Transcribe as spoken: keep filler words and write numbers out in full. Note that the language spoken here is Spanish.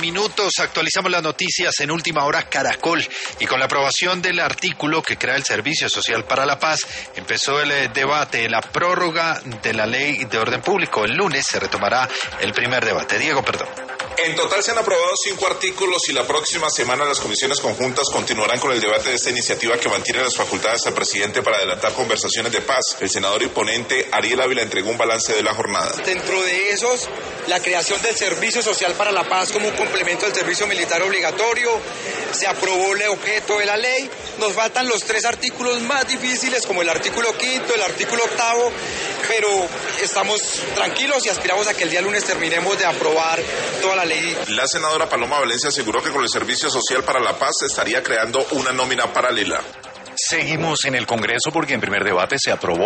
minutos actualizamos las noticias en Última Hora Caracol y con la aprobación del artículo que crea el Servicio Social para la Paz empezó el eh, debate, la prórroga de la Ley de Orden Público. El lunes se retomará el primer debate. Diego, perdón. En total se han aprobado cinco artículos y la próxima semana las comisiones conjuntas continuarán con el debate de esta iniciativa que mantiene las facultades al presidente para adelantar conversaciones de paz. El senador y ponente Ariel Ávila entregó un balance de la jornada. Dentro de esos, la creación del Servicio Social para la Paz como un complemento del servicio militar obligatorio, se aprobó el objeto de la ley, nos faltan los tres artículos más difíciles como el artículo quinto, el artículo octavo, pero estamos tranquilos y aspiramos a que el día lunes terminemos de aprobar toda la ley. La senadora Paloma Valencia aseguró que con el Servicio Social para la Paz se estaría creando una nómina paralela. Seguimos en el Congreso porque en primer debate se aprobó